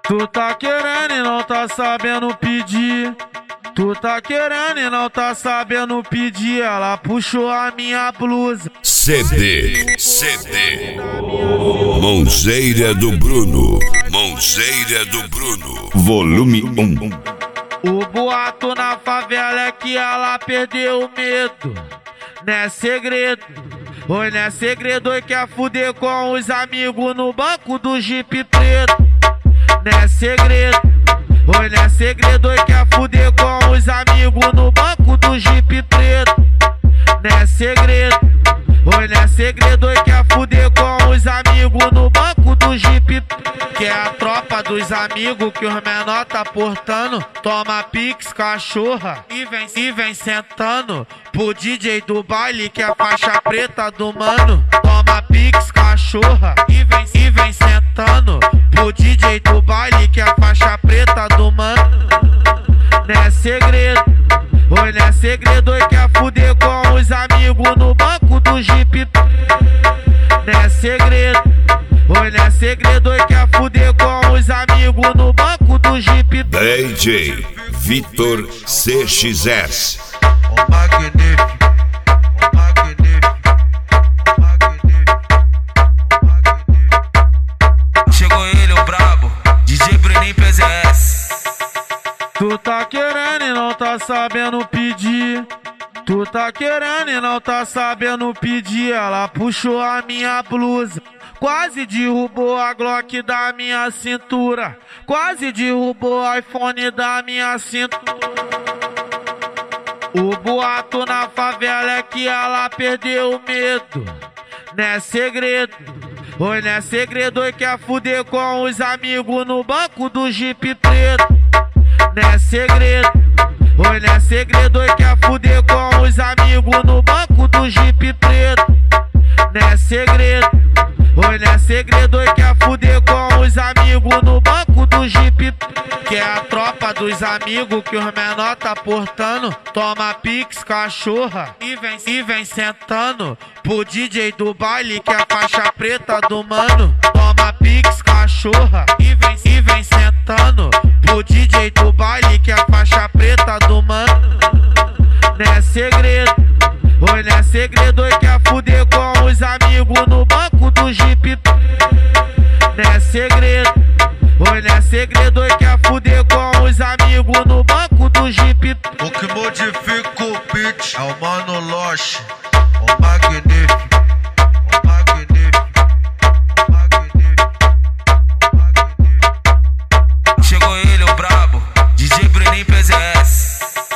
Tu tá querendo e não tá sabendo pedir. Tu tá querendo e não tá sabendo pedir. Ela puxou a minha blusa. CD Mãozeira do Bruno. Volume 1. O boato na favela é que ela perdeu o medo. Não é segredo. Oi, não é segredo. Oi, quer fuder com os amigos no banco do Jeep preto. Não é segredo. Oi, não é segredo. Oi, quer fuder com os amigos no banco do Jeep preto. Não é segredo. Oi, não é segredo. Oi, quer fuder com os amigos no banco do Jeep preto. Que é a tropa dos amigos que os menor tá portando. Toma pix, cachorra e vem sentando pro DJ do baile que é a faixa preta do mano. Toma pix, cachorra e vem sentando pro DJ do baile que é a faixa preta do mano. Não é segredo, oi, não é segredo. Oi, quer fuder com os amigos no banco do Jeep. Não é segredo, oi, não é segredo. Oi, quer fuder com os amigos no banco do Jeep. DJ Vitor CXS. O magnífico. Chegou ele, o brabo, DJ Bruninho PZS. Tu tá querendo e não tá sabendo pedir. Tu tá querendo e não tá sabendo pedir. Ela puxou a minha blusa. Quase derrubou a Glock da minha cintura. Quase derrubou o iPhone da minha cintura. O boato na favela é que ela perdeu o medo. Não é segredo. Oi, não é segredo. Oi, quer fuder com os amigos no banco do Jeep preto. Não é segredo. Oi, não é segredo. Oi, quer fuder com os amigos no banco do Jeep preto. Não é segredo. Oi, não é segredo. Oi, quer fuder com os amigos no banco do Jeep. Que é a tropa dos amigos que os menor tá portando. Toma pix, cachorra e vem sentando pro DJ do baile que é a faixa preta do mano. Toma pix, cachorra e vem sentando pro DJ do baile que é a faixa preta do mano. Não é segredo, oi, não é segredo. Oi, quer fuder com os amigos no banco do Jeep. Não é segredo, oi, não é segredo. Oi, quer fuder com os amigos no banco do Jeep. O que modifica o beat é o Mano Loche, o magnífico. Chegou ele, o brabo, DJ Bruninho PZS.